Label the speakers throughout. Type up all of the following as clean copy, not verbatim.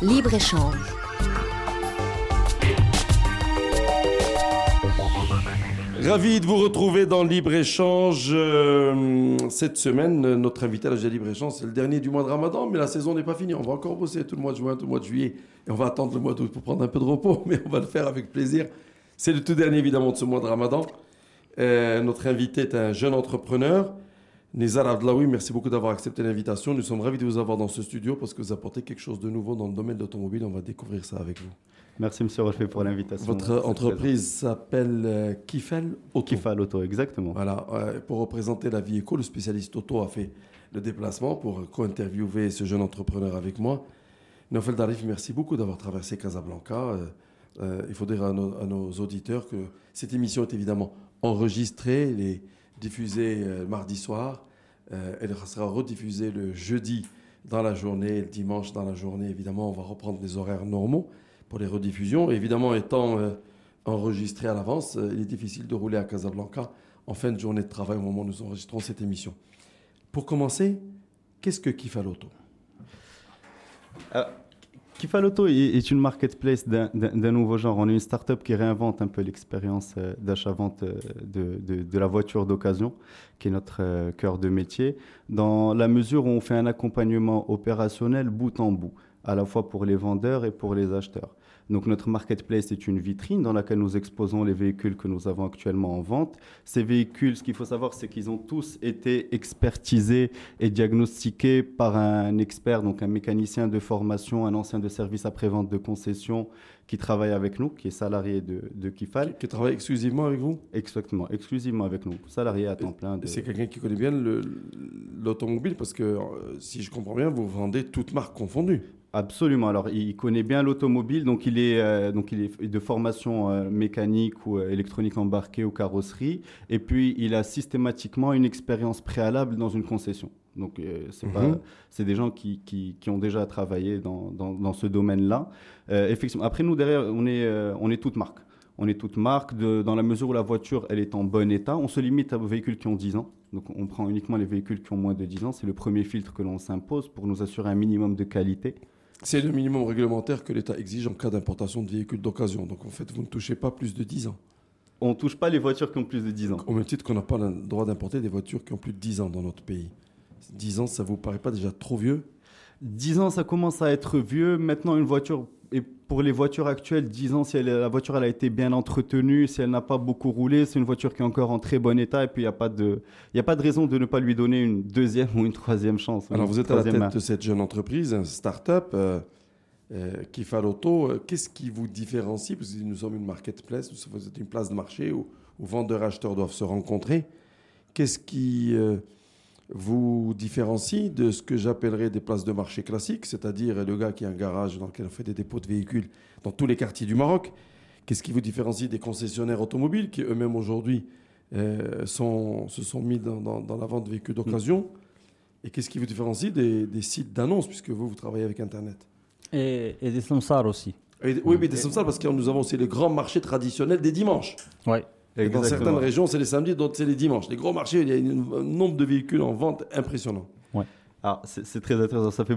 Speaker 1: Libre-échange.
Speaker 2: Ravi de vous retrouver dans Libre-Échange. Cette semaine, notre invité à la Libre-Échange, c'est le dernier du mois de Ramadan, mais la saison n'est pas finie. On va encore bosser tout le mois de juin, tout le mois de juillet. Et on va attendre le mois d'août pour prendre un peu de repos, mais on va le faire avec plaisir. C'est le tout dernier, évidemment, de ce mois de Ramadan. Notre invité est un jeune entrepreneur, Nizar Abdelawi. Merci beaucoup d'avoir accepté l'invitation. Nous sommes ravis de vous avoir dans ce studio parce que vous apportez quelque chose de nouveau dans le domaine de l'automobile. On va découvrir ça avec vous.
Speaker 3: Merci, M. Rocher, pour l'invitation.
Speaker 2: Votre entreprise s'appelle Kifel Auto.
Speaker 3: Kifel Auto, exactement.
Speaker 2: Voilà, pour représenter la vie éco, le spécialiste auto a fait le déplacement pour co-interviewer ce jeune entrepreneur avec moi. Naufel Darif, merci beaucoup d'avoir traversé Casablanca. Il faut dire à nos auditeurs que cette émission est évidemment enregistrée, elle est diffusée mardi soir, elle sera rediffusée le jeudi dans la journée, le dimanche dans la journée. Évidemment, on va reprendre les horaires normaux pour les rediffusions. Évidemment, étant enregistré à l'avance, il est difficile de rouler à Casablanca en fin de journée de travail au moment où nous enregistrons cette émission. Pour commencer, qu'est-ce que Kifel Auto ?
Speaker 3: Kifel Auto est une marketplace d'un nouveau genre. On est une start-up qui réinvente un peu l'expérience d'achat-vente de la voiture d'occasion, qui est notre cœur de métier, dans la mesure où on fait un accompagnement opérationnel bout en bout, à la fois pour les vendeurs et pour les acheteurs. Donc notre marketplace est une vitrine dans laquelle nous exposons les véhicules que nous avons actuellement en vente. Ces véhicules, ce qu'il faut savoir, c'est qu'ils ont tous été expertisés et diagnostiqués par un expert, donc un mécanicien de formation, un ancien de service après-vente de concession qui travaille avec nous, qui est salarié de Kifel.
Speaker 2: Qui travaille exclusivement avec vous ?
Speaker 3: Exactement, exclusivement avec nous, salarié à temps plein.
Speaker 2: C'est quelqu'un qui connaît bien l'automobile parce que, si je comprends bien, vous vendez toutes marques confondues.
Speaker 3: Absolument. Alors, il connaît bien l'automobile, donc il est de formation mécanique ou électronique embarquée ou carrosserie. Et puis, il a systématiquement une expérience préalable dans une concession. Donc, c'est des gens qui ont déjà travaillé dans ce domaine-là. Effectivement. Après, nous, derrière, on est toute marque. On est toute marque dans la mesure où la voiture, elle est en bon état. On se limite aux véhicules qui ont 10 ans. Donc, on prend uniquement les véhicules qui ont moins de 10 ans. C'est le premier filtre que l'on s'impose pour nous assurer un minimum de qualité.
Speaker 2: C'est le minimum réglementaire que l'État exige en cas d'importation de véhicules d'occasion. Donc, en fait, vous ne touchez pas plus de 10 ans.
Speaker 3: On ne touche pas les voitures qui ont plus de 10 ans.
Speaker 2: Au même titre qu'on n'a pas le droit d'importer des voitures qui ont plus de 10 ans dans notre pays. 10 ans, ça ne vous paraît pas déjà trop vieux ?
Speaker 3: 10 ans, ça commence à être vieux. Maintenant, une voiture, et pour les voitures actuelles, 10 ans, si la voiture elle a été bien entretenue, si elle n'a pas beaucoup roulé, c'est une voiture qui est encore en très bon état et puis il n'y a pas de raison de ne pas lui donner une deuxième ou une troisième chance.
Speaker 2: Alors, vous êtes à la tête de cette jeune entreprise, une start-up, Kifel Auto. Qu'est-ce qui vous différencie ? Parce que nous sommes une marketplace, vous êtes une place de marché où vendeurs et acheteurs doivent se rencontrer. Qu'est-ce qui vous différencie de ce que j'appellerais des places de marché classiques, c'est-à-dire le gars qui a un garage dans lequel on fait des dépôts de véhicules dans tous les quartiers du Maroc? Qu'est-ce qui vous différencie des concessionnaires automobiles qui eux-mêmes aujourd'hui se sont mis dans la vente de véhicules d'occasion? Et qu'est-ce qui vous différencie des sites d'annonces, puisque vous travaillez avec Internet?
Speaker 4: Et des samsars aussi.
Speaker 2: Oui, mais des samsars, parce que nous avons aussi les grands marchés traditionnels des dimanches.
Speaker 4: Oui.
Speaker 2: Et dans certaines régions, c'est les samedis, d'autres, c'est les dimanches. Les gros marchés, il y a un nombre de véhicules en vente impressionnant.
Speaker 3: Ouais. Alors, c'est très intéressant. Ça fait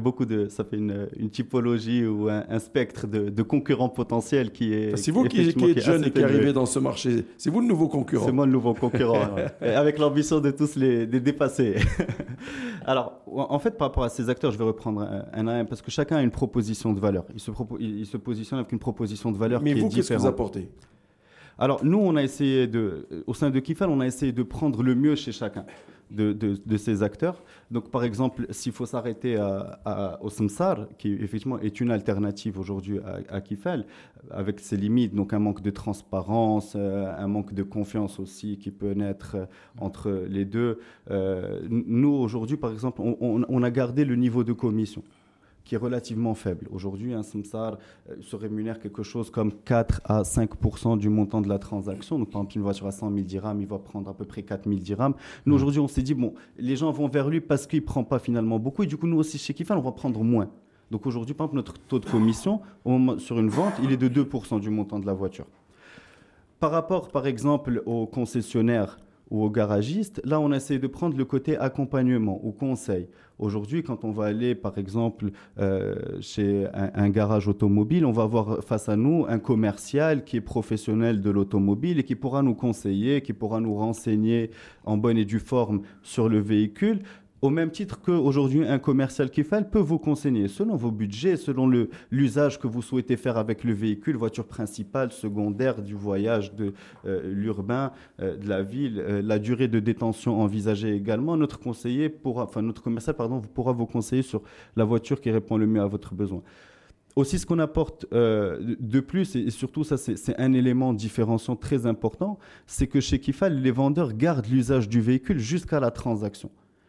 Speaker 3: une typologie ou un spectre de concurrents potentiels qui est.
Speaker 2: C'est vous qui êtes jeune et qui arrivez dans ce marché. C'est vous le nouveau concurrent.
Speaker 3: C'est moi le nouveau concurrent, ouais. Avec l'ambition de tous les dépasser. Alors, en fait, par rapport à ces acteurs, je vais reprendre un à un parce que chacun a une proposition de valeur. Il se positionne avec une proposition de valeur qui est différente.
Speaker 2: Mais vous, qu'est-ce que vous apportez ?
Speaker 3: Alors, nous, on a essayé au sein de Kifel, on a essayé de prendre le mieux chez chacun de ces acteurs. Donc, par exemple, s'il faut s'arrêter au Samsar, qui effectivement est une alternative aujourd'hui à Kifel, avec ses limites, donc un manque de transparence, un manque de confiance aussi qui peut naître entre les deux. Nous, aujourd'hui, par exemple, on a gardé le niveau de commission qui est relativement faible. Aujourd'hui, un Samsar se rémunère quelque chose comme 4 à 5% du montant de la transaction. Donc, par exemple, une voiture à 100 000 dirhams, il va prendre à peu près 4 000 dirhams. Nous, aujourd'hui, on s'est dit, bon, les gens vont vers lui parce qu'il ne prend pas finalement beaucoup. Et du coup, nous aussi, chez Kifel, on va prendre moins. Donc, aujourd'hui, par exemple, notre taux de commission sur une vente, il est de 2% du montant de la voiture. Par rapport, par exemple, aux concessionnaires ou aux garagistes. Là, on essaie de prendre le côté accompagnement ou conseil. Aujourd'hui, quand on va aller, par exemple, chez un garage automobile, on va avoir face à nous un commercial qui est professionnel de l'automobile et qui pourra nous conseiller, qui pourra nous renseigner en bonne et due forme sur le véhicule. Au même titre qu'aujourd'hui, un commercial Kifal peut vous conseiller selon vos budgets, selon l'usage que vous souhaitez faire avec le véhicule, voiture principale, secondaire, du voyage, de l'urbain, de la ville, la durée de détention envisagée également. Notre commercial pourra vous conseiller sur la voiture qui répond le mieux à votre besoin. Aussi, ce qu'on apporte de plus, et surtout ça c'est un élément différenciant très important, c'est que chez Kifal, les vendeurs gardent l'usage du véhicule jusqu'à la transaction.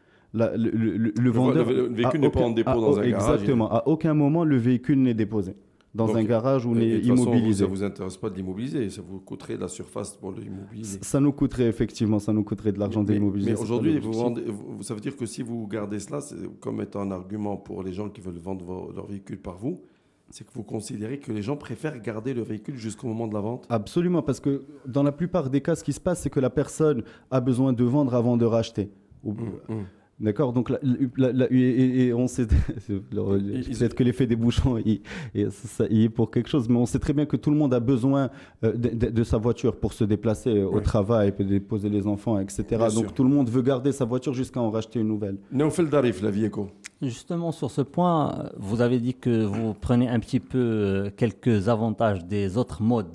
Speaker 3: Le vendeur,
Speaker 2: le véhicule n'est pas en dépôt dans un garage.
Speaker 3: Exactement. À aucun moment, le véhicule n'est déposé dans un garage où il est immobilisé.
Speaker 2: Ça ne vous intéresse pas de l'immobiliser, ça vous coûterait de la surface pour l'immobiliser.
Speaker 3: Ça nous coûterait effectivement, de l'argent d'immobiliser.
Speaker 2: Mais aujourd'hui, ça veut dire que si vous gardez cela comme étant un argument pour les gens qui veulent vendre leur véhicule par vous, c'est que vous considérez que les gens préfèrent garder le véhicule jusqu'au moment de la vente?
Speaker 3: Absolument, parce que dans la plupart des cas, ce qui se passe, c'est que la personne a besoin de vendre avant de racheter. D'accord, donc et on sait peut-être que l'effet des bouchons il est pour quelque chose, mais on sait très bien que tout le monde a besoin de sa voiture pour se déplacer au travail, pour déposer les enfants, etc.
Speaker 2: Bien
Speaker 3: donc
Speaker 2: sûr.
Speaker 3: tout le monde veut garder sa voiture jusqu'à en racheter une nouvelle.
Speaker 2: Naoufel Darif, la vie éco.
Speaker 4: Justement, sur ce point, vous avez dit que vous prenez un petit peu quelques avantages des autres modes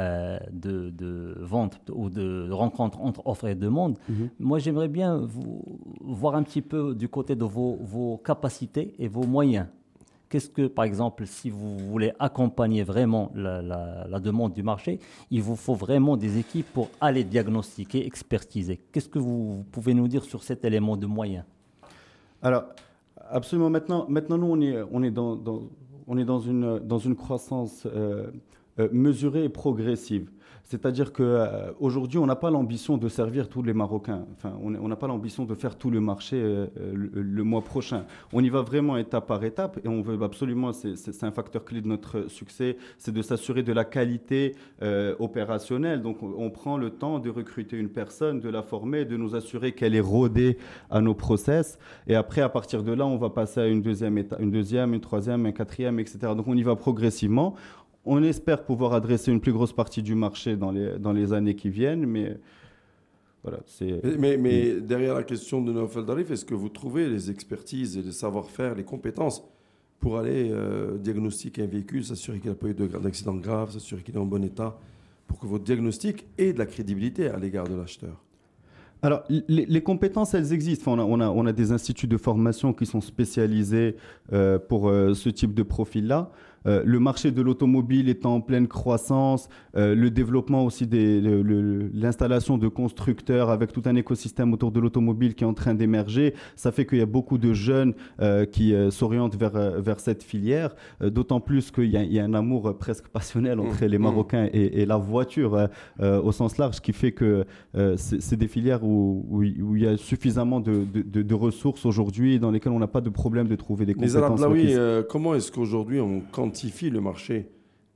Speaker 4: de vente ou de rencontre entre offre et demande. Moi, j'aimerais bien voir un petit peu du côté de vos capacités et vos moyens. Qu'est-ce que, par exemple, si vous voulez accompagner vraiment la demande du marché, il vous faut vraiment des équipes pour aller diagnostiquer, expertiser. Qu'est-ce que vous pouvez nous dire sur cet élément de moyens?
Speaker 3: Alors, absolument. Maintenant, nous, on est dans une croissance mesurée et progressive. C'est-à-dire qu'aujourd'hui, on n'a pas l'ambition de servir tous les Marocains. Enfin, on n'a pas l'ambition de faire tout le marché le mois prochain. On y va vraiment étape par étape et on veut absolument, c'est un facteur clé de notre succès, c'est de s'assurer de la qualité opérationnelle. Donc, on prend le temps de recruter une personne, de la former, de nous assurer qu'elle est rodée à nos process. Et après, à partir de là, on va passer à une deuxième étape, une troisième, un quatrième, etc. Donc, on y va progressivement. On espère pouvoir adresser une plus grosse partie du marché dans les années qui viennent, mais voilà.
Speaker 2: Mais derrière la question de Naoufel Darif, est-ce que vous trouvez les expertises et les savoir-faire, les compétences pour aller diagnostiquer un véhicule, s'assurer qu'il n'a pas eu d'accident grave, s'assurer qu'il est en bon état, pour que votre diagnostic ait de la crédibilité à l'égard de l'acheteur?
Speaker 3: Alors, les compétences, elles existent. Enfin, on a des instituts de formation qui sont spécialisés pour ce type de profil-là. Le marché de l'automobile est en pleine croissance, le développement aussi l'installation de constructeurs avec tout un écosystème autour de l'automobile qui est en train d'émerger, ça fait qu'il y a beaucoup de jeunes qui s'orientent vers cette filière, d'autant plus qu'il y a un amour presque passionnel entre les Marocains et la voiture au sens large, qui fait que c'est des filières où il y a suffisamment de ressources aujourd'hui dans lesquelles on n'a pas de problème de trouver des compétences.
Speaker 2: Les Arabes Laoui, comment est-ce qu'aujourd'hui on quantifie le marché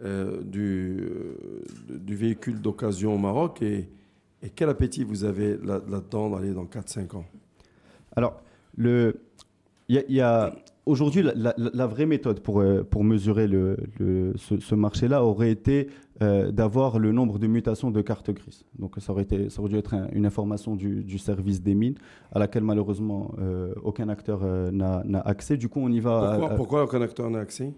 Speaker 2: du véhicule d'occasion au Maroc et quel appétit vous avez là-dedans d'aller dans 4-5 ans?
Speaker 3: Alors, il y a aujourd'hui la vraie méthode pour mesurer ce marché-là aurait été d'avoir le nombre de mutations de cartes grises. Donc ça aurait dû être une information du service des mines à laquelle malheureusement aucun acteur n'a accès. Du coup, on y va.
Speaker 2: Pourquoi aucun acteur n'a accès?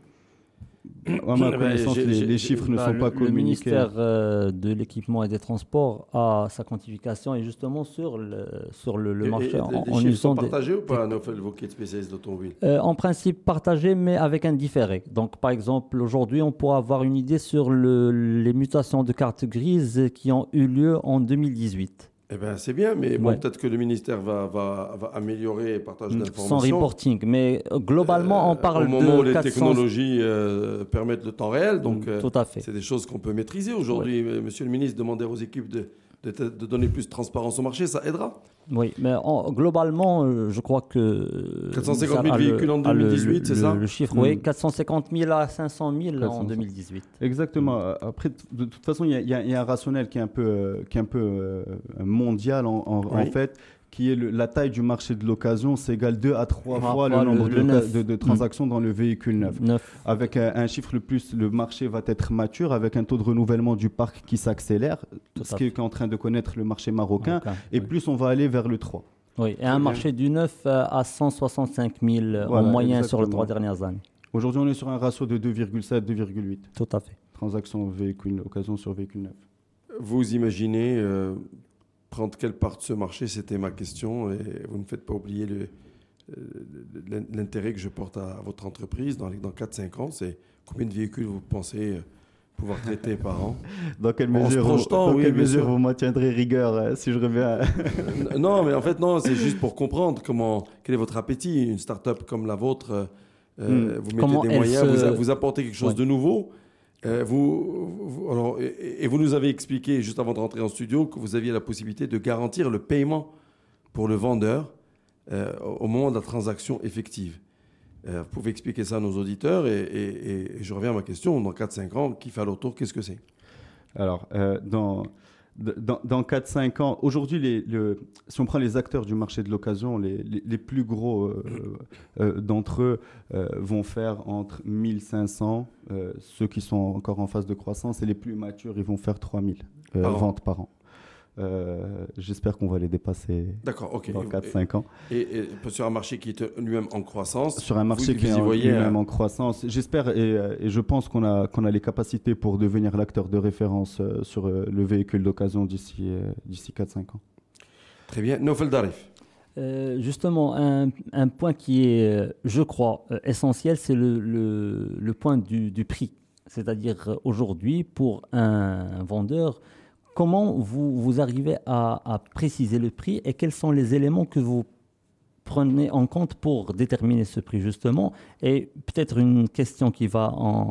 Speaker 3: À ma connaissance, les chiffres ne sont pas communiqués.
Speaker 4: Le ministère de l'équipement et des transports a sa quantification et justement sur le marché.
Speaker 2: Les chiffres sont partagés ou pas, Naoufel, vous qui êtes spécialiste d'automobile?
Speaker 4: En principe partagé, mais avec un différé. Donc, par exemple, aujourd'hui, on pourra avoir une idée sur les mutations de cartes grises qui ont eu lieu en 2018.
Speaker 2: Eh bien, c'est bien, mais bon, peut-être que le ministère va améliorer le partage d'informations.
Speaker 4: Sans reporting, mais globalement, on parle de
Speaker 2: au moment où les
Speaker 4: 400...
Speaker 2: technologies permettent le temps réel, donc
Speaker 4: tout à fait.
Speaker 2: C'est des choses qu'on peut maîtriser aujourd'hui. Monsieur le ministre demandait aux équipes de de donner plus de transparence au marché, ça aidera.
Speaker 4: Oui, mais globalement, je crois que...
Speaker 2: 450 000 véhicules en 2018, c'est ça?
Speaker 4: Le chiffre, oui, 450 000 à 500 000 en 2018.
Speaker 3: Exactement. Après, de toute façon, il y a un rationnel qui est un peu mondial en fait, qui est la taille du marché de l'occasion, c'est égal 2 à 3 fois le nombre de transactions dans le véhicule neuf. Avec un chiffre le marché va être mature, avec un taux de renouvellement du parc qui s'accélère, ce qui est en train de connaître le marché marocain, et plus on va aller vers le 3.
Speaker 4: Oui, et un marché du neuf à 165 000 en moyenne sur les 3 dernières années.
Speaker 3: Aujourd'hui, on est sur un ratio de 2,7, 2,8.
Speaker 4: Tout à fait.
Speaker 3: Transactions véhicule occasion sur véhicule neuf.
Speaker 2: Vous imaginez prendre quelle part de ce marché? C'était ma question. Et vous ne faites pas oublier l'intérêt que je porte à votre entreprise dans 4-5 ans. C'est combien de véhicules vous pensez pouvoir traiter par an?
Speaker 3: Dans quelle mesure vous maintiendrez rigueur si je reviens
Speaker 2: Non, mais en fait, non, c'est juste pour comprendre quel est votre appétit. Une start-up comme la vôtre, vous mettez des moyens, vous apportez quelque chose de nouveau. Vous nous avez expliqué juste avant de rentrer en studio que vous aviez la possibilité de garantir le paiement pour le vendeur au moment de la transaction effective. Vous pouvez expliquer ça à nos auditeurs et je reviens à ma question. Dans 4-5 ans, Kifal Auto, qu'est-ce que c'est?
Speaker 3: Alors, dans 4-5 ans, aujourd'hui, si on prend les acteurs du marché de l'occasion, les plus gros d'entre eux vont faire entre 1500, ceux qui sont encore en phase de croissance, et les plus matures, ils vont faire 3000 ventes par an. J'espère qu'on va les dépasser dans 4-5 ans.
Speaker 2: Et sur un marché qui est lui-même en croissance.
Speaker 3: Sur un marché qui est lui-même en croissance. J'espère et je pense qu'on a les capacités pour devenir l'acteur de référence sur le véhicule d'occasion d'ici 4-5 ans.
Speaker 2: Très bien. Naufel Darif.
Speaker 4: Justement, un point qui est, je crois, essentiel, c'est le point du prix. C'est-à-dire aujourd'hui, pour un vendeur, comment vous arrivez à préciser le prix et quels sont les éléments que vous prenez en compte pour déterminer ce prix justement? Et peut-être une question qui est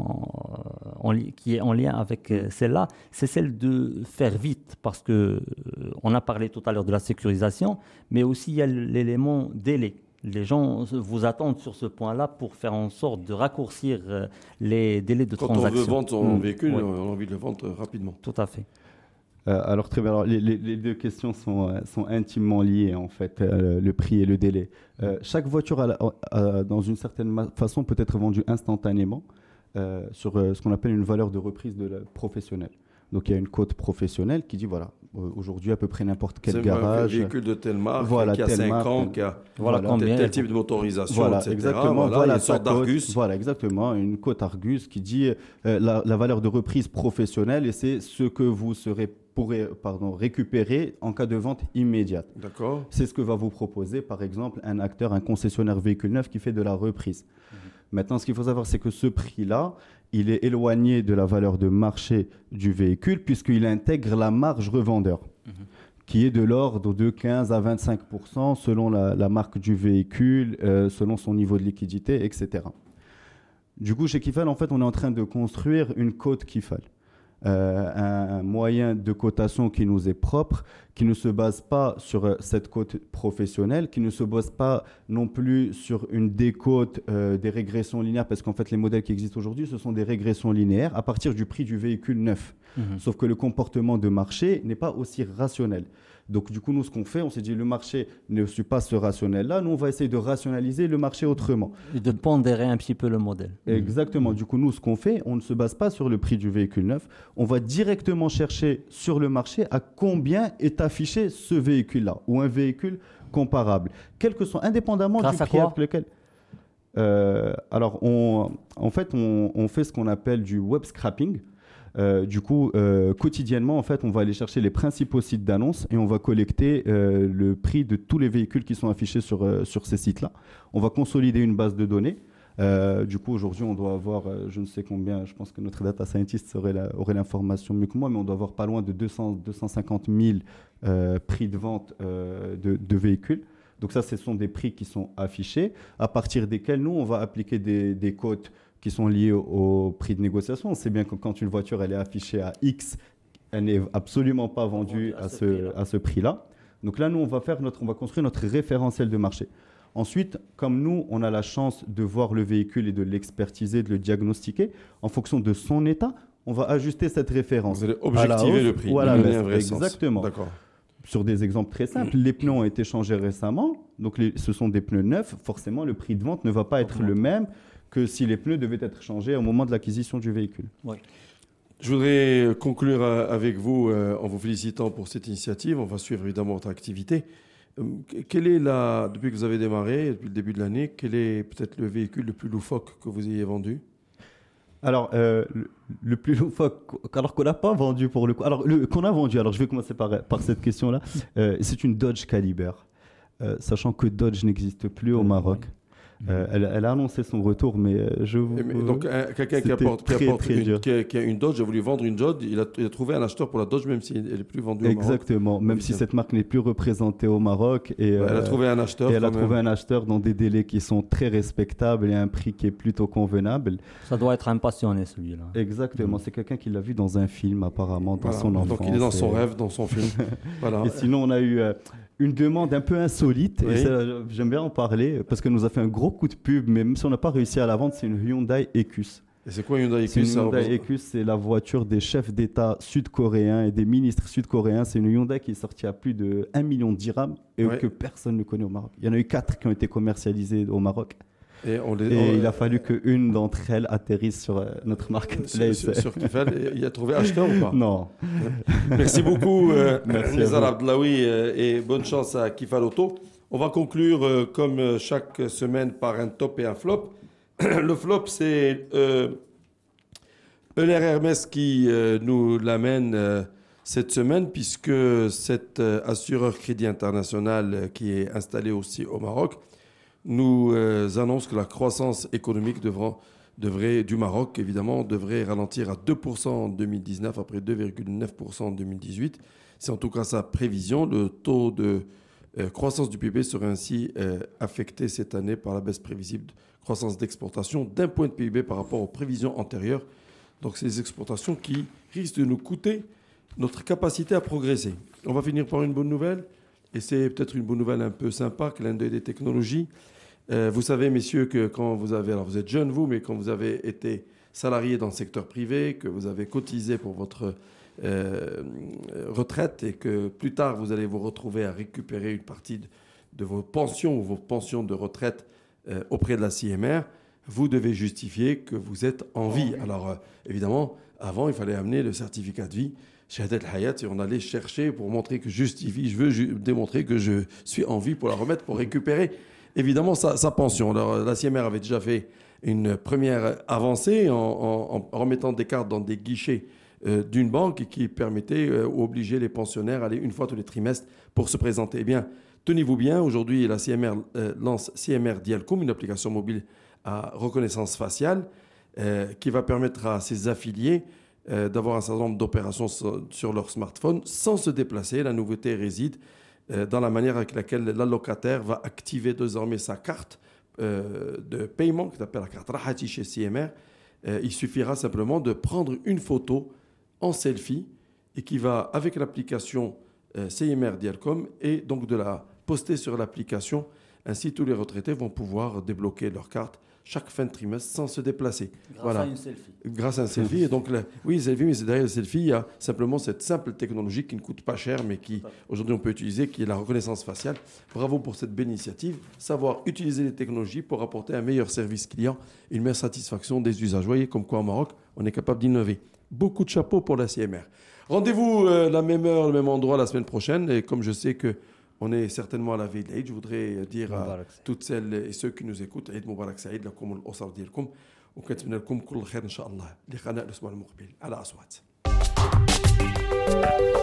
Speaker 4: en lien avec celle-là, c'est celle de faire vite parce que on a parlé tout à l'heure de la sécurisation, mais aussi il y a l'élément délai. Les gens vous attendent sur ce point-là pour faire en sorte de raccourcir les délais de transaction.
Speaker 2: Quand on veut vendre son véhicule, on a envie de le vendre rapidement.
Speaker 4: Tout à fait.
Speaker 3: Alors très bien. Alors, les deux questions sont intimement liées en fait, le prix et le délai. Chaque voiture, dans une certaine façon, peut être vendue instantanément sur ce qu'on appelle une valeur de reprise professionnelle. Donc il y a une cote professionnelle qui dit voilà, aujourd'hui à peu près n'importe quel garage.
Speaker 2: C'est un véhicule de telle marque,
Speaker 3: voilà,
Speaker 2: qui a 5 ans, qui a tel type de motorisation,
Speaker 3: voilà,
Speaker 2: etc.
Speaker 3: Exactement,
Speaker 2: voilà, une sorte d'Argus.
Speaker 3: Voilà, exactement, une cote Argus qui dit la valeur de reprise professionnelle et c'est ce que vous pourrez récupérer en cas de vente immédiate.
Speaker 2: D'accord.
Speaker 3: C'est ce que va vous proposer par exemple un concessionnaire véhicule neuf qui fait de la reprise. Maintenant, ce qu'il faut savoir, c'est que ce prix-là, il est éloigné de la valeur de marché du véhicule puisqu'il intègre la marge revendeur, qui est de l'ordre de 15 à 25% selon la marque du véhicule, selon son niveau de liquidité, etc. Du coup, chez Kifal, en fait, on est en train de construire une cote Kifal. Un moyen de cotation qui nous est propre, qui ne se base pas sur cette cote professionnelle, qui ne se base pas non plus sur une décote des régressions linéaires, parce qu'en fait les modèles qui existent aujourd'hui, ce sont des régressions linéaires à partir du prix du véhicule neuf. Sauf que le comportement de marché n'est pas aussi rationnel. Donc du coup, nous, ce qu'on fait, on s'est dit, le marché ne suit pas ce rationnel-là, nous, on va essayer de rationaliser le marché autrement.
Speaker 4: Et de pondérer un petit peu le modèle.
Speaker 3: Exactement. Du coup, nous, ce qu'on fait, on ne se base pas sur le prix du véhicule neuf, on va directement chercher sur le marché à combien est affiché ce véhicule-là, ou un véhicule comparable, quel que soit, indépendamment
Speaker 4: grâce
Speaker 3: du prix avec lequel... alors, en fait, on fait ce qu'on appelle du web scrapping. Quotidiennement, en fait, on va aller chercher les principaux sites d'annonces et on va collecter le prix de tous les véhicules qui sont affichés sur ces sites-là. On va consolider une base de données. Aujourd'hui, on doit avoir, je ne sais combien, je pense que notre data scientist aurait l'information mieux que moi, mais on doit avoir pas loin de 250 000 prix de vente de véhicules. Donc ça, ce sont des prix qui sont affichés, à partir desquels nous, on va appliquer des cotes qui sont liées au prix de négociation. On sait bien que quand une voiture elle est affichée à X, elle n'est absolument pas vendue à ce prix-là. Donc là, nous, on va construire notre référentiel de marché. Ensuite, comme nous, on a la chance de voir le véhicule et de l'expertiser, de le diagnostiquer, en fonction de son état, on va ajuster cette référence.
Speaker 2: Vous allez objectiver le prix.
Speaker 3: Voilà,
Speaker 2: exactement.
Speaker 3: D'accord. Sur des exemples très simples, les pneus ont été changés récemment, donc ce sont des pneus neufs. Forcément, le prix de vente ne va pas être le même que si les pneus devaient être changés au moment de l'acquisition du véhicule.
Speaker 4: Oui.
Speaker 2: Je voudrais conclure avec vous en vous félicitant pour cette initiative. On va suivre évidemment votre activité. Depuis que vous avez démarré, depuis le début de l'année, quel est peut-être le véhicule le plus loufoque que vous ayez vendu ?
Speaker 3: Alors, le plus loufoque, alors qu'on n'a pas vendu pour le coup. Alors, qu'on a vendu, alors je vais commencer par cette question-là. C'est une Dodge Caliber, sachant que Dodge n'existe plus au Maroc. Elle a annoncé son retour, mais
Speaker 2: donc, quelqu'un qui a une Dodge a voulu vendre une Dodge, il a trouvé un acheteur pour la Dodge, même si elle n'est plus vendue au Maroc.
Speaker 3: Exactement, même si cette marque n'est plus représentée au Maroc. Et,
Speaker 2: elle a trouvé un acheteur.
Speaker 3: Et elle a trouvé un acheteur dans des délais qui sont très respectables et à un prix qui est plutôt convenable.
Speaker 4: Ça doit être un passionné, celui-là.
Speaker 3: Exactement, c'est quelqu'un qui l'a vu dans un film, apparemment, dans son enfance.
Speaker 2: Donc il est dans son rêve, dans son film.
Speaker 3: Voilà. Et sinon, on a eu une demande un peu insolite, et j'aime bien en parler, parce qu'elle nous a fait un gros coup de pub, mais même si on n'a pas réussi à la vendre, c'est une Hyundai Ecus.
Speaker 2: Et c'est quoi Hyundai Ecus?
Speaker 3: Une Hyundai Ecus, c'est la voiture des chefs d'État sud-coréens et des ministres sudcoréens. C'est une Hyundai qui est sortie à plus de 1 million de dirhams et que personne ne connaît au Maroc. Il y en a eu 4 qui ont été commercialisées au Maroc. Et il a fallu qu'une d'entre elles atterrisse sur notre marketplace.
Speaker 2: Sur Kifal. Il a trouvé acheteur ou pas?
Speaker 3: Non.
Speaker 2: Merci beaucoup, Nizar Abdellaoui, et bonne chance à Kifal Auto. On va conclure, comme chaque semaine, par un top et un flop. Le flop, c'est Euler Hermès qui nous l'amène cette semaine, puisque cet assureur Crédit International qui est installé aussi au Maroc nous annonce que la croissance économique du Maroc, évidemment, devrait ralentir à 2% en 2019 après 2,9% en 2018. C'est en tout cas sa prévision. Le taux de croissance du PIB serait ainsi affecté cette année par la baisse prévisible de croissance d'exportation d'1 point de PIB par rapport aux prévisions antérieures. Donc, c'est les exportations qui risquent de nous coûter notre capacité à progresser. On va finir par une bonne nouvelle, et c'est peut-être une bonne nouvelle un peu sympa, clin d'œil des technologies. Vous savez, messieurs, que quand vous êtes jeunes, vous, mais quand vous avez été salarié dans le secteur privé, que vous avez cotisé pour votre retraite et que plus tard, vous allez vous retrouver à récupérer une partie de vos pensions ou vos pensions de retraite auprès de la CMR, vous devez justifier que vous êtes en vie. Alors, évidemment, avant, il fallait amener le certificat de vie, Shahadat al-Hayat, et on allait chercher pour montrer que je veux démontrer que je suis en vie pour la remettre, pour récupérer, évidemment, sa pension. Alors, la CMR avait déjà fait une première avancée en remettant des cartes dans des guichets d'une banque qui permettait ou obligeait les pensionnaires à aller une fois tous les trimestres pour se présenter. Eh bien, tenez-vous bien, aujourd'hui, la CMR lance CMR Dialcoum, une application mobile à reconnaissance faciale qui va permettre à ses affiliés d'avoir un certain nombre d'opérations sur leur smartphone sans se déplacer. La nouveauté réside dans la manière avec laquelle l'allocataire va activer désormais sa carte de paiement, qui s'appelle la carte Rahati chez CMR. Il suffira simplement de prendre une photo en selfie et qui va, avec l'application CMR Dialcom, et donc de la poster sur l'application. Ainsi, tous les retraités vont pouvoir débloquer leur carte chaque fin de trimestre sans se déplacer.
Speaker 4: Grâce à une selfie.
Speaker 2: Grâce à un selfie. Et donc, selfie, mais derrière le selfie, il y a simplement cette simple technologie qui ne coûte pas cher, mais qui, aujourd'hui, on peut utiliser, qui est la reconnaissance faciale. Bravo pour cette belle initiative. Savoir utiliser les technologies pour apporter un meilleur service client, une meilleure satisfaction des usagers. Vous voyez, comme quoi, au Maroc, on est capable d'innover. Beaucoup de chapeaux pour la CMR. Rendez-vous la même heure, le même endroit la semaine prochaine. Et comme je sais que on est certainement à la veille de l'Aïd, je voudrais dire à toutes celles et ceux qui nous écoutent, Aïd Moubarak Saïd, lakum al-usar diyalkum, wa katmina lakum kull khair inshallah. Liqana al-usbu' al-muqbil ala aswat.